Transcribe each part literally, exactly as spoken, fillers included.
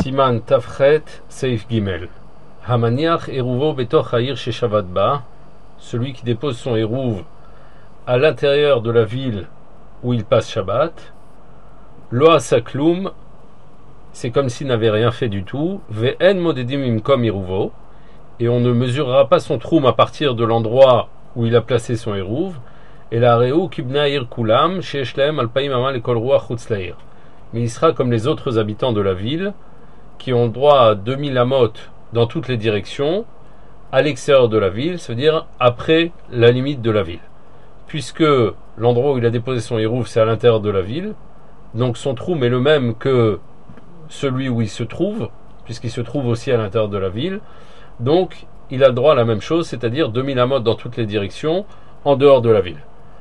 Siman Tafret Seif Gimel. Hamaniach Eruvo Betoch Haïr Sheshavat Ba, celui qui dépose son Eruv à l'intérieur de la ville où il passe Shabbat. Lo Asakloum, c'est comme s'il n'avait rien fait du tout. Ve'en Modedim Imkom Eruvo, et on ne mesurera pas son troum à partir de l'endroit où il a placé son Eruv. Et la Reu Kibna Ir Kulam, Sheeshlaem Alpaim Amal Ekol Ruach Chutz Laïr. Mais il sera comme les autres habitants de la ville, qui ont droit à deux mille amot dans toutes les directions, à l'extérieur de la ville, c'est-à-dire après la limite de la ville. Puisque l'endroit où il a déposé son Eruv, c'est à l'intérieur de la ville, donc son troum est le même que celui où il se trouve, puisqu'il se trouve aussi à l'intérieur de la ville, donc il a le droit à la même chose, c'est-à-dire deux mille amot dans toutes les directions, en dehors de la ville.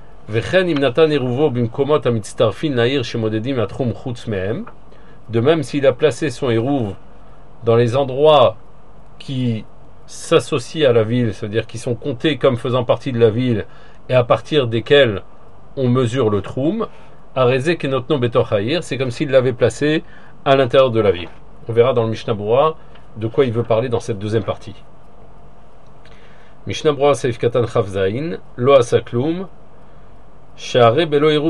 De même, s'il a placé son Eruv dans les endroits qui s'associent à la ville, c'est-à-dire qui sont comptés comme faisant partie de la ville et à partir desquels on mesure le troum, c'est comme s'il l'avait placé à l'intérieur de la ville. On verra dans le Mishnah Berurah de quoi il veut parler dans cette deuxième partie. Mishnah Berurah Seif Katan Chav Zayin, Lo Asakloum, puisque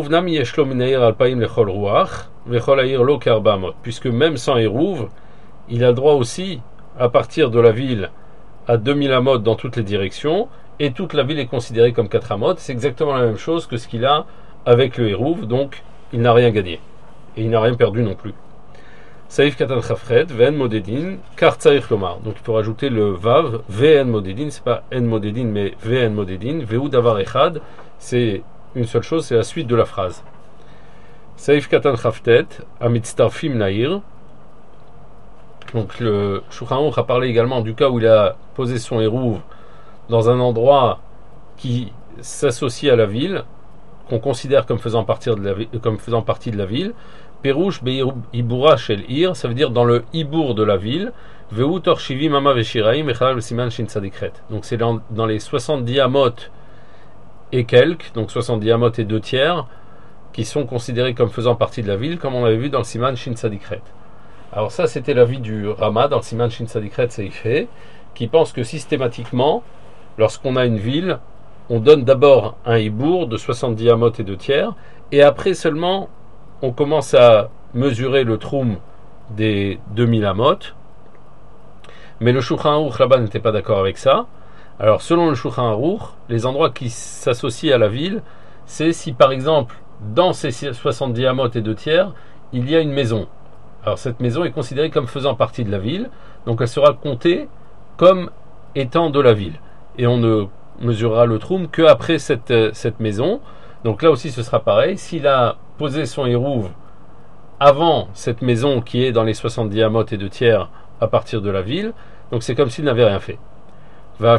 même sans Eruv, il a le droit aussi, à partir de la ville, à deux mille amot dans toutes les directions, et toute la ville est considérée comme quatre amot. C'est exactement la même chose que ce qu'il a avec le Eruv, donc il n'a rien gagné. Et il n'a rien perdu non plus. Saïf Katan Chafret, Ven Modedin, Kar Tzarich Lomar. Donc il faut rajouter le Vav, Ven Modedin, c'est pas En Modedin, mais Ven Modedin, Veu Davar Echad, c'est une seule chose, c'est la suite de la phrase. Saïf Katan Chaftet, Amitztarfim Nair. Donc le Shulchan Aruch a parlé également du cas où il a posé son Eruv dans un endroit qui s'associe à la ville, qu'on considère comme faisant partie de la, comme faisant partie de la ville. Perouche Be'ibura Shel Ir, ça veut dire dans le Ibour de la ville. Veu Torshivim Ama Veshiraim Echalal Siman Shin Tzadikret. Donc c'est dans, dans les soixante-dix amot et quelques, donc soixante-dix amot et deux tiers, qui sont considérés comme faisant partie de la ville, comme on avait vu dans le Siman Shin Tzadikret. Alors ça, c'était l'avis du Rama dans le Siman Shin Tzadikret Seifé, qui pense que systématiquement, lorsqu'on a une ville, on donne d'abord un hibour de soixante-dix amot et deux tiers, et après seulement, on commence à mesurer le troum des deux mille amot. Mais le Shulchan Aruch là-bas n'était pas d'accord avec ça. Alors selon le Shulchan Aruch, les endroits qui s'associent à la ville, c'est si par exemple, dans ces soixante-dix amot et deux tiers, il y a une maison. Alors cette maison est considérée comme faisant partie de la ville, donc elle sera comptée comme étant de la ville. Et on ne mesurera le troum qu'après cette, cette maison. Donc là aussi ce sera pareil. S'il a posé son Eruv avant cette maison qui est dans les soixante-dix amot et deux tiers à partir de la ville, donc c'est comme s'il n'avait rien fait. Maintenant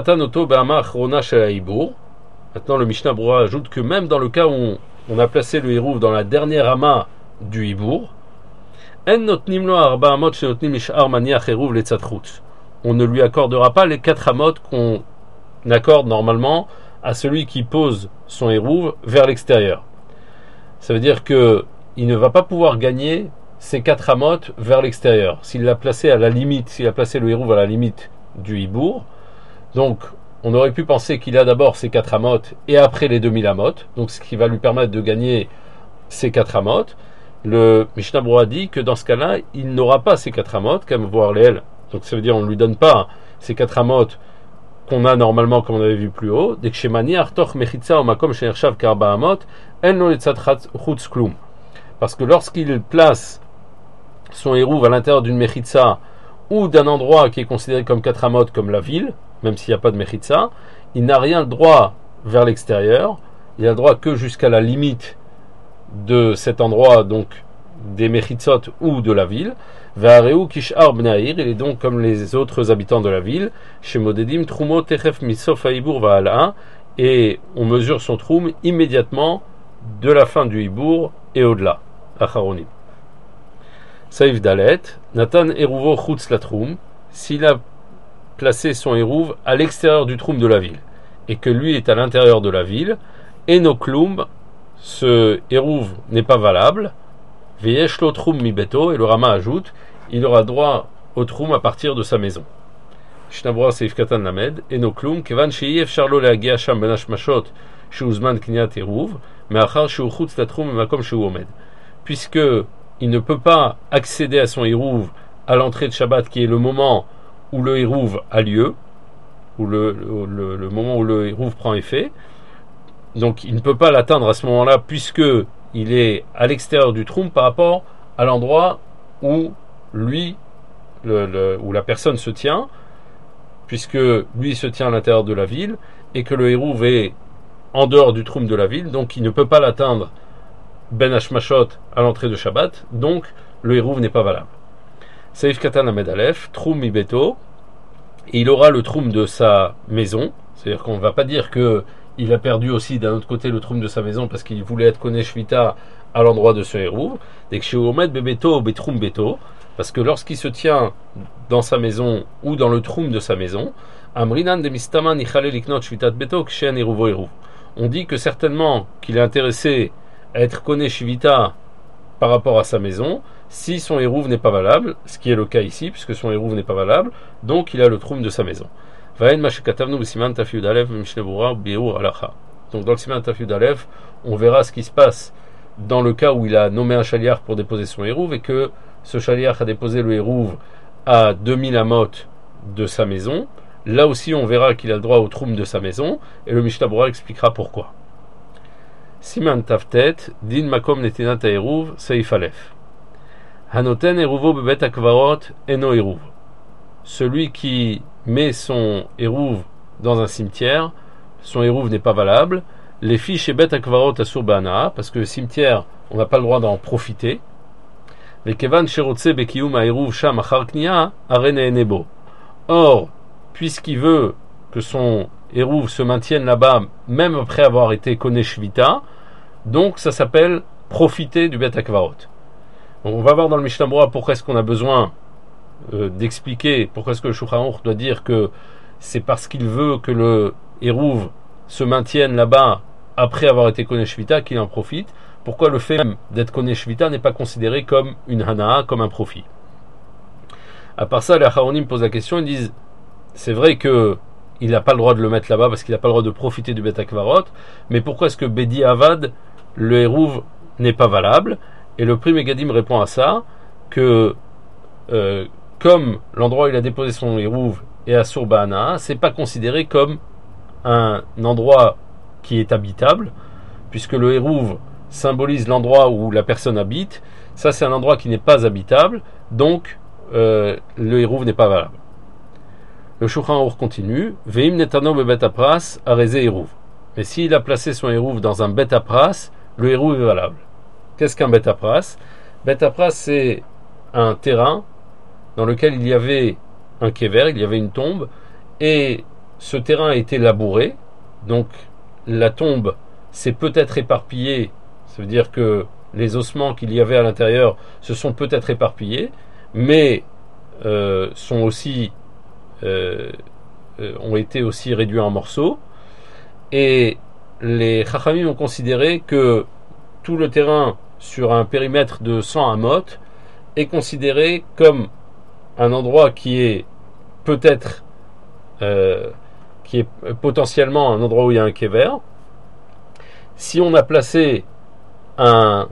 le Mishnah Berurah ajoute que même dans le cas où on, on a placé le Eruv dans la dernière ama du Hibour, on ne lui accordera pas les quatre amot qu'on accorde normalement à celui qui pose son Eruv vers l'extérieur. Ça veut dire que il ne va pas pouvoir gagner ces quatre amot vers l'extérieur. S'il l'a placé à la limite, s'il a placé le Eruv à la limite du Hibour, donc on aurait pu penser qu'il a d'abord ces quatre amot et après les deux mille amot, donc ce qui va lui permettre de gagner ces quatre amot. Le Mishnah Berurah dit que dans ce cas-là, il n'aura pas ces quatre amot, comme voir les. Donc ça veut dire on ne lui donne pas ces quatre amot qu'on a normalement, comme on avait vu plus haut. Parce que lorsqu'il place son Eruv à l'intérieur d'une mechitza ou d'un endroit qui est considéré comme quatre amot, comme la ville, même s'il n'y a pas de mechitza, il n'a rien le droit vers l'extérieur, il a le droit que jusqu'à la limite de cet endroit, donc des mechitzot ou de la ville. Ve'areu kishar bnair, il est donc comme les autres habitants de la ville, chez Modedim trumo techef misof ha'ibour va'ala, et on mesure son troum immédiatement de la fin du hibour et au-delà. Acharonim. Saïf Dalet, Natan Eruvo chutz la troum, s'il a placé son Eruv à l'extérieur du troum de la ville, et que lui est à l'intérieur de la ville, Enoklum, ce Eruv n'est pas valable, Veyesh lo troum mi beto, et le Rama ajoute, il aura droit au troum à partir de sa maison. Shnabura Seif Katan Lamed, Enoklum, Kevan Sheyev Charlo Leagia Sham Ben Hashmashot, Sheuzman Kniat Eruv, Meachar Sheuchutz Tatrum Makom Sheu Omed. Puisque il ne peut pas accéder à son Eruv à l'entrée de Shabbat, qui est le moment où le Eruv a lieu, ou le, le, le, le moment où le Eruv prend effet. Donc il ne peut pas l'atteindre à ce moment-là, puisque il est à l'extérieur du troum par rapport à l'endroit où lui, le, le, où la personne se tient, puisque lui se tient à l'intérieur de la ville, et que le Eruv est en dehors du troum de la ville, donc il ne peut pas l'atteindre Ben Hashmashot à l'entrée de Shabbat, donc le Eruv n'est pas valable. Seif Katan Amed Aleph, Troum Ibeto, et il aura le troum de sa maison, c'est-à-dire qu'on ne va pas dire que il a perdu aussi d'un autre côté le troum de sa maison parce qu'il voulait être Koné Shvita à l'endroit de ce Eruv, dès que chez Omed Bebeto Betroum Beto, parce que lorsqu'il se tient dans sa maison ou dans le troum de sa maison, Amrinan de Mistama Nichale Liknot Shvitat Beto Kshen Eruvo Eruv. On dit que certainement qu'il est intéressé à être Koné Shvita par rapport à sa maison, si son Eruv n'est pas valable, ce qui est le cas ici, puisque son Eruv n'est pas valable, donc il a le troum de sa maison. Donc dans le Siman Tafiud Aleph, on verra ce qui se passe dans le cas où il a nommé un chaliar pour déposer son Eruv et que ce chaliar a déposé le Eruv à deux mille amot de sa maison. Là aussi on verra qu'il a le droit au troum de sa maison et le Mishnah Berurah expliquera pourquoi. Siman Taftet, Din Makom Netinat Eruv, Seif Aleph. Hanoten Eruvo Bebet Akvarot, Eno Eruv. Celui qui met son Eruv dans un cimetière, son Eruv n'est pas valable. Les fiches et Bet Akvarot Asur Bana, parce que le cimetière, on n'a pas le droit d'en profiter. Les Kevan Sherotse Bekiyum Eruv Sham Achar Knia, Arene Enebo. Or, puisqu'il veut que son Eruv se maintienne là-bas, même après avoir été Koné Shvita, donc ça s'appelle profiter du Bet Akvarot. Donc on va voir dans le Mishnah Berurah pourquoi est-ce qu'on a besoin euh, d'expliquer, pourquoi est-ce que le Shulchan Aruch doit dire que c'est parce qu'il veut que le Eruv se maintienne là-bas après avoir été Koné Shvita qu'il en profite. Pourquoi le fait même d'être Koné Shvita n'est pas considéré comme une Hana'a, comme un profit. À part ça, les Acharonim posent la question, ils disent c'est vrai que il n'a pas le droit de le mettre là-bas parce qu'il n'a pas le droit de profiter du Bet Akvarot, mais pourquoi est-ce que Bedi Avad, le Eruv, n'est pas valable? Et le Pri Megadim répond à ça que euh, comme l'endroit où il a déposé son Eruv est à Surbana, c'est pas considéré comme un endroit qui est habitable, puisque le Eruv symbolise l'endroit où la personne habite. Ça, c'est un endroit qui n'est pas habitable, donc euh, le Eruv n'est pas valable. Le Shulchan Aruch continue, Veim netano bebet apras arezé Eruv. Mais s'il a placé son Eruv dans un bet apras, le Eruv est valable. Qu'est-ce qu'un bet apras? Bet apras, c'est un terrain dans lequel il y avait un kéver, il y avait une tombe, et ce terrain a été labouré, donc la tombe s'est peut-être éparpillée, ça veut dire que les ossements qu'il y avait à l'intérieur se sont peut-être éparpillés, mais euh, sont aussi euh, euh, ont été aussi réduits en morceaux, et les Chachamim ont considéré que tout le terrain sur un périmètre de cent amot est considéré comme un endroit qui est peut-être euh, qui est potentiellement un endroit où il y a un kéver. Si on a placé un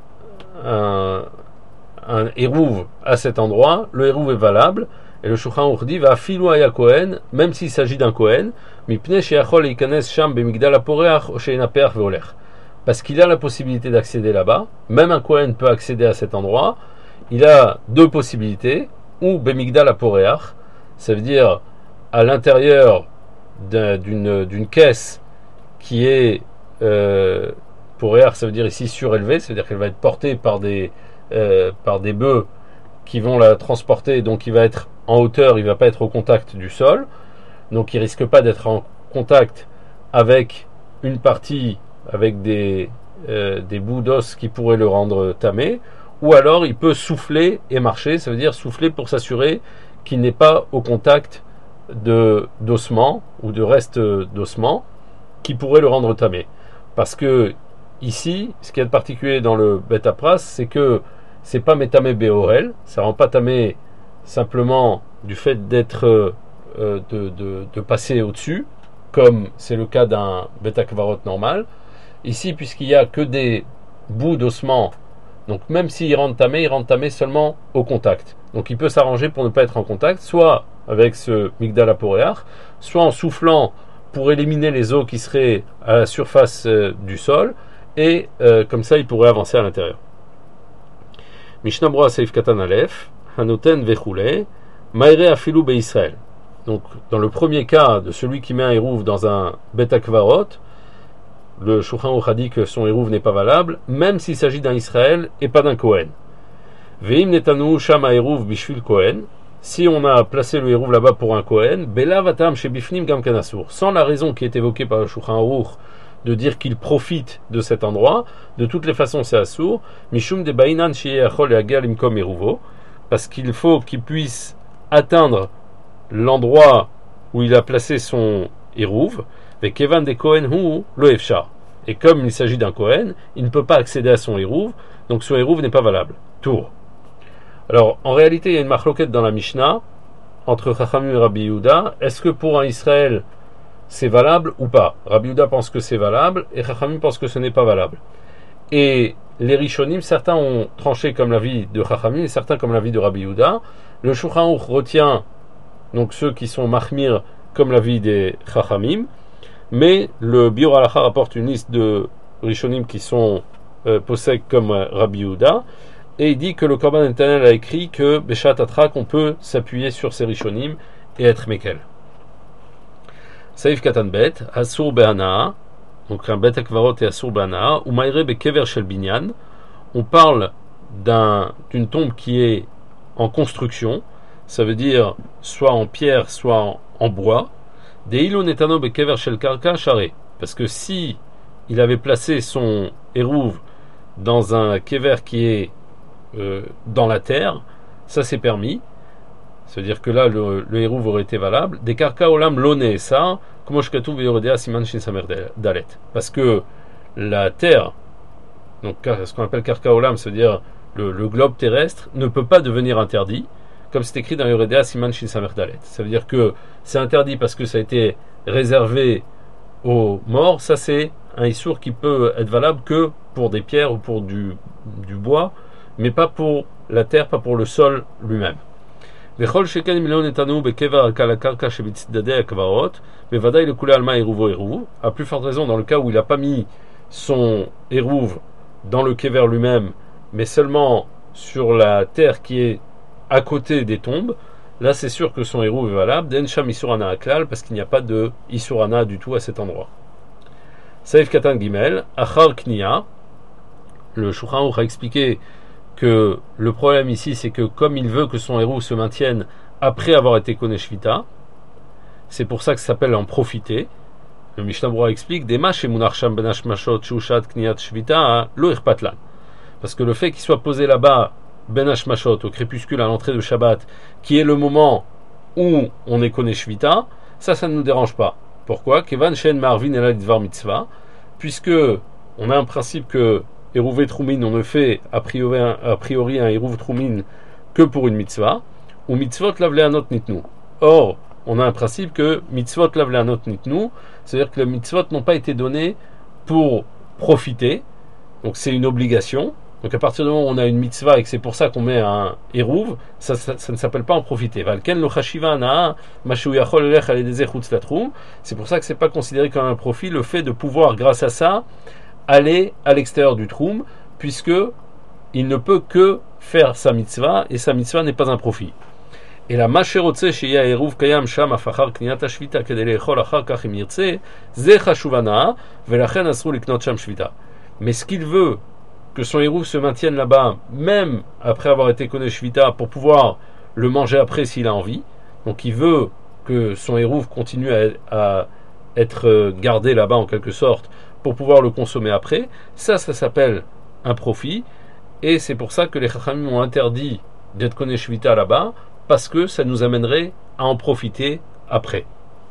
un, un Eruv à cet endroit, le Eruv est valable, et le Shulchan Aruch dit va filu aya Kohen, même s'il s'agit d'un Kohen, mipnei sheyachol leikanes sham bemigdal haporeach o sheinapeach veolech, parce qu'il a la possibilité d'accéder là-bas. Même un Kohen peut accéder à cet endroit. Il a deux possibilités, ou bemigdal haporeach, ça veut dire à l'intérieur d'un, d'une, d'une caisse qui est euh, poreach, ça veut dire ici surélevée, ça veut dire qu'elle va être portée par des euh, par des bœufs qui vont la transporter, donc il va être en hauteur, il ne va pas être au contact du sol, donc il ne risque pas d'être en contact avec une partie, avec des, euh, des bouts d'os qui pourraient le rendre tamé, ou alors il peut souffler et marcher, ça veut dire souffler pour s'assurer qu'il n'est pas au contact de, d'ossements ou de restes d'ossements qui pourraient le rendre tamé. Parce que ici, ce qui est particulier dans le Bet Apras, c'est que c'est pas métamé béorel, ça rend pas tamé simplement du fait d'être euh, de, de, de passer au-dessus, comme c'est le cas d'un bêta-kvarot normal. Ici, puisqu'il n'y a que des bouts d'ossement, donc même s'il rentre tamé, il rentre tamé seulement au contact. Donc il peut s'arranger pour ne pas être en contact, soit avec ce migdal aporéach, soit en soufflant pour éliminer les eaux qui seraient à la surface euh, du sol, et euh, comme ça il pourrait avancer à l'intérieur. Mishnah Brura Seif Katan Aleph, Hanoten Vechule, Maire Afilu Be Israël. Donc dans le premier cas de celui qui met un hérouv dans un bêta kvarot, le Shulchan Aruch a dit que son hérouv n'est pas valable, même s'il s'agit d'un Israël et pas d'un Kohen. Veim netanu sham hérouv bishvil Kohen. Si on a placé le hérouv là-bas pour un Kohen, bela vatam shebifnim gam kanasur. Sans la raison qui est évoquée par le Shulchan Aruch de dire qu'il profite de cet endroit, de toutes les façons c'est assour. Mishum de bainan sheyachol yagal imkom hérouvo, parce qu'il faut qu'il puisse atteindre l'endroit où il a placé son hérouv. Mais Kevan de Kohen hu lo efshar. Et comme il s'agit d'un Kohen, il ne peut pas accéder à son hérouv, donc son hérouv n'est pas valable. Tour. Alors, en réalité, il y a une marloquette dans la Mishnah entre Chachamim et Rabbi Yehuda. Est-ce que pour un Israël, c'est valable ou pas? Rabbi Yehuda pense que c'est valable et Chachamim pense que ce n'est pas valable. Et les Rishonim, certains ont tranché comme l'avis de Chachamim et certains comme l'avis de Rabbi Yehuda. Le Shulchan Aruch retient donc ceux qui sont Mahmir comme l'avis des Chachamim. Mais le Biur Halacha rapporte une liste de Rishonim qui sont euh, possèques comme euh, Rabbi Yehuda, et il dit que le Korban Netanel a écrit que Beshat Atrak, on peut s'appuyer sur ces Rishonim et être Mekel. Saïf Katan Bet, Asur Be'ana, donc un Bet Akvarot et Asur Be'ana, ou Maïre Bekever Shel Binyan, on parle d'un, d'une tombe qui est en construction, ça veut dire soit en pierre, soit en, en bois. Parce que si il avait placé son hérouv dans un kever qui est euh, dans la terre, ça c'est permis. C'est-à-dire que là le, le hérouv aurait été valable. Des karka olam loné ça, parce que la terre, donc ce qu'on appelle karka olam, c'est-à-dire le, le globe terrestre, ne peut pas devenir interdit. Comme c'est écrit dans Yoredea Siman Shin Samer Dalet. Ça veut dire que c'est interdit parce que ça a été réservé aux morts. Ça, c'est un issour qui peut être valable que pour des pierres ou pour du, du bois, mais pas pour la terre, pas pour le sol lui-même. À plus forte raison, dans le cas où il n'a pas mis son hérouv dans le kever lui-même, mais seulement sur la terre qui est à côté des tombes, là c'est sûr que son hérouv est valable, d'ensham isurana aklal, parce qu'il n'y a pas de isurana du tout à cet endroit. Saïf Katan Gimel, achar kniya, le Shulchan Aruch a expliqué que le problème ici c'est que comme il veut que son hérouv se maintienne après avoir été koné shvita, c'est pour ça que ça s'appelle en profiter. Le Mishnah Brura explique, Demash emunarsham benash mashot shushat kniyat shvita lo irpatlan, parce que le fait qu'il soit posé là-bas Ben Hashmashot, au crépuscule à l'entrée de Shabbat, qui est le moment où on est koné shvita, ça, ça ne nous dérange pas. Pourquoi? Kevan shen marvin elad dvar mitzvah, puisque on a un principe que hérouvé troumin, on ne fait a priori, a priori un hérouv troumin que pour une mitzvah, ou mitzvot lavle anot nitnu. Or, on a un principe que mitzvot lavle anot nitnu, c'est-à-dire que les mitzvot n'ont pas été donnés pour profiter, donc c'est une obligation. Donc à partir du moment où on a une mitzvah et que c'est pour ça qu'on met un hérouv, ça, ça, ça ne s'appelle pas en profiter. C'est pour ça que c'est pas considéré comme un profit le fait de pouvoir, grâce à ça, aller à l'extérieur du troum, puisque il ne peut que faire sa mitzvah et sa mitzvah n'est pas un profit. Et la masherotse sheya hérouv kayam sham afachar kniyat shvita kedele echol achar kach im yirtze ze chashuvana velachen asru liknot sham shvita. Mais ce qu'il veut que son hérouv se maintienne là-bas, même après avoir été koné shvita, pour pouvoir le manger après s'il a envie. Donc il veut que son hérouv continue à, à être gardé là-bas en quelque sorte, pour pouvoir le consommer après. Ça, ça s'appelle un profit, et c'est pour ça que les chachamim ont interdit d'être koné shvita là-bas, parce que ça nous amènerait à en profiter après.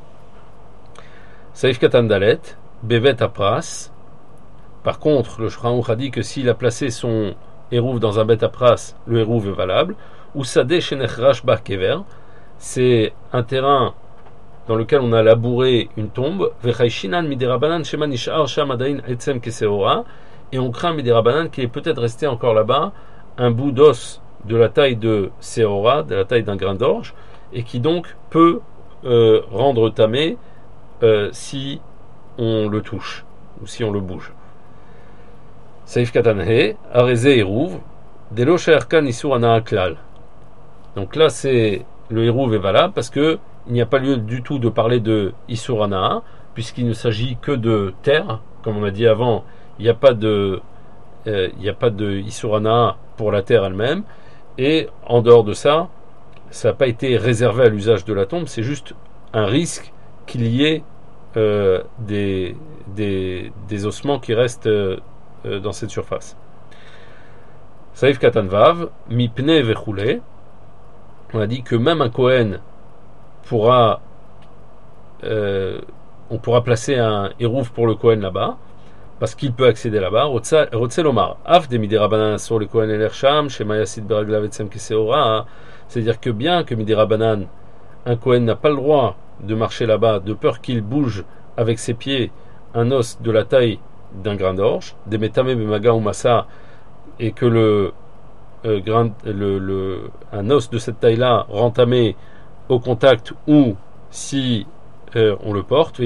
Saïf Katan Dalet, Bevet Apras. Par contre, le Shulchan Aruch a dit que s'il a placé son Hérouv dans un Bet Apras, le Hérouv est valable. Ou Sadeh Shenech Rashba Kever, c'est un terrain dans lequel on a labouré une tombe. Vechayshinan Miderabanan Shema Nishar Sham Adain Etzem Keseora, et on craint Miderabanan qu'il est peut-être resté encore là-bas un bout d'os de la taille de Seora, de la taille d'un grain d'orge, et qui donc peut euh, rendre tamé euh, si on le touche ou si on le bouge. Saif Katanhe, Areze Hérouv, Delo She'erkan Isur Ana Klal. Donc là, c'est le Hérouv est valable parce que il n'y a pas lieu du tout de parler de Isur Ana, puisqu'il ne s'agit que de terre, comme on a dit avant. Il n'y a pas de, euh, il n'y a pas de Isur Ana pour la terre elle-même, et en dehors de ça, ça n'a pas été réservé à l'usage de la tombe. C'est juste un risque qu'il y ait euh, des, des des ossements qui restent euh, dans cette surface. Saif Katanvav, Mipne Vechoule, on a dit que même un Kohen pourra, euh, on pourra placer un Hérouv pour le Kohen là-bas, parce qu'il peut accéder là-bas. Rotzelomar, Af de Midirabanan sur le Kohen Elersham, chez Mayasid Beraglav Etsem Keseora, c'est-à-dire que bien que Midirabanan, un Kohen n'a pas le droit de marcher là-bas, de peur qu'il bouge avec ses pieds un os de la taille d'un grain d'orge, des metame bemaga ou massa, et que le, euh, grain, le, le un os de cette taille-là rentamé au contact ou si euh, on le porte,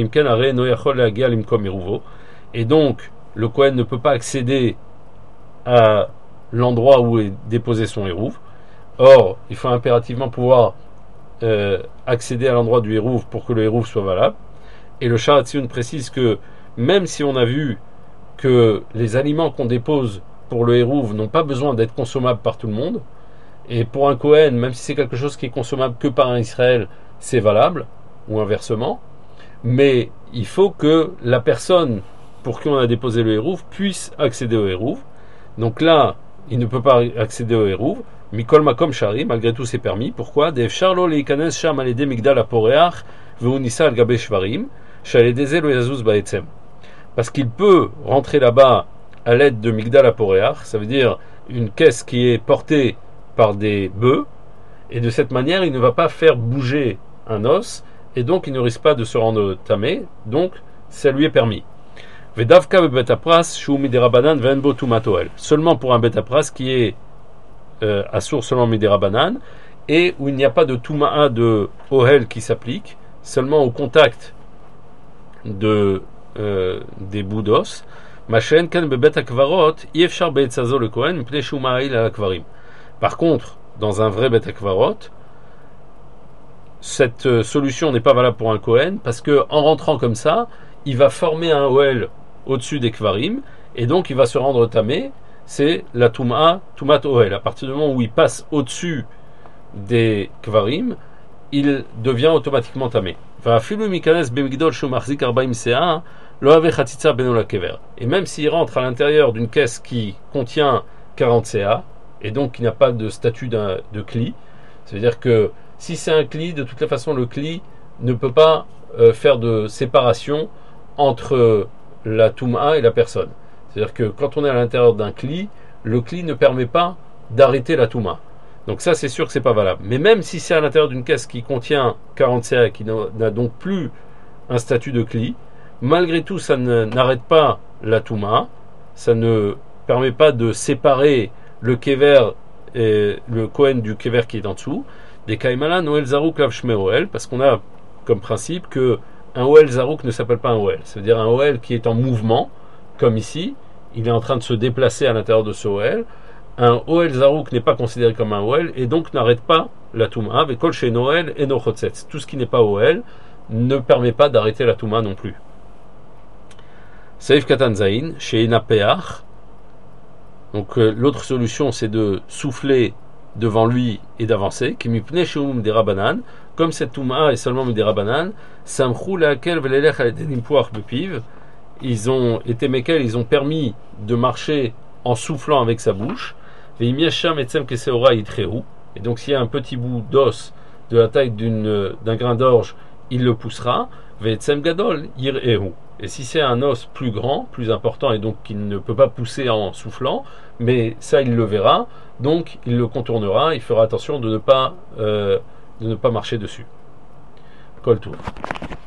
et donc le Kohen ne peut pas accéder à l'endroit où est déposé son Hérouv. Or, il faut impérativement pouvoir euh, accéder à l'endroit du Hérouv pour que le Hérouv soit valable. Et le Sharatzion précise que même si on a vu que les aliments qu'on dépose pour le Hérouv n'ont pas besoin d'être consommables par tout le monde, et pour un Kohen, même si c'est quelque chose qui est consommable que par un Israël, c'est valable, ou inversement, mais il faut que la personne pour qui on a déposé le Hérouv puisse accéder au Hérouv. Donc là, il ne peut pas accéder au Hérouv. Mikol Makom Shari, malgré tout c'est permis. Pourquoi? Des Charlo Leikanes Sham Alede Migdal Aporeach Veunisa Al Gabe Shvarim Shaledeze Lo Yazuz Baetzem. Parce qu'il peut rentrer là-bas à l'aide de Migdal Aporeach, ça veut dire une caisse qui est portée par des bœufs, et de cette manière il ne va pas faire bouger un os, et donc il ne risque pas de se rendre tamé, donc ça lui est permis. Vedavka be betapras shu miderabanan venbo tumatoel. Seulement pour un betapras qui est euh, à source selon miderabanan, et où il n'y a pas de tuma'a de ohel qui s'applique, seulement au contact de euh, des bouts d'os. Machen kan be betakvarot yefshar beetzazo le kohen mipne shu ma'il al akvarim. Par contre, dans un vrai betakvarot, cette euh, solution n'est pas valable pour un kohen parce que en rentrant comme ça, il va former un ohel au-dessus des kvarim, et donc il va se rendre tamé. C'est la Touma, Toumat Ohel. À partir du moment où il passe au-dessus des kvarim, il devient automatiquement tamé. Et même s'il rentre à l'intérieur d'une caisse qui contient quarante C A, et donc qui n'a pas de statut d'un, de cli, c'est-à-dire que si c'est un cli, de toute la façon le cli ne peut pas euh, faire de séparation entre la Touma et la personne. C'est-à-dire que quand on est à l'intérieur d'un cli, le cli ne permet pas d'arrêter la Touma. Donc ça, c'est sûr que c'est pas valable. Mais même si c'est à l'intérieur d'une caisse qui contient quarante C A et qui n'a donc plus un statut de cli, malgré tout, ça ne, n'arrête pas la Touma, ça ne permet pas de séparer le kever et le kohen du kever qui est en dessous. Des kaimala noel zarouk lav shme ohel, parce qu'on a comme principe que un ohel zarouk ne s'appelle pas un ohel. C'est-à-dire un ohel qui est en mouvement, comme ici, il est en train de se déplacer à l'intérieur de ce ohel. Un ohel zarouk n'est pas considéré comme un ohel et donc n'arrête pas la touma. Avec kol chez Noël et no chotzetz. Tout ce qui n'est pas ohel ne permet pas d'arrêter la touma non plus. Saif katan zain chez ena peach. Donc euh, l'autre solution c'est de souffler devant lui et d'avancer. Qui mipne sheum des rabanan. Comme cette touma est seulement des rabanan, samchou laquelle velelech aledenim poach bepiv. Ils ont été mesquels ils ont permis de marcher en soufflant avec sa bouche. Et donc s'il y a un petit bout d'os de la taille d'une, d'un grain d'orge, il le poussera. Et si c'est un os plus grand, plus important, et donc qu'il ne peut pas pousser en soufflant, mais ça il le verra, donc il le contournera, il fera attention de ne pas, euh, de ne pas marcher dessus. Kol Touf.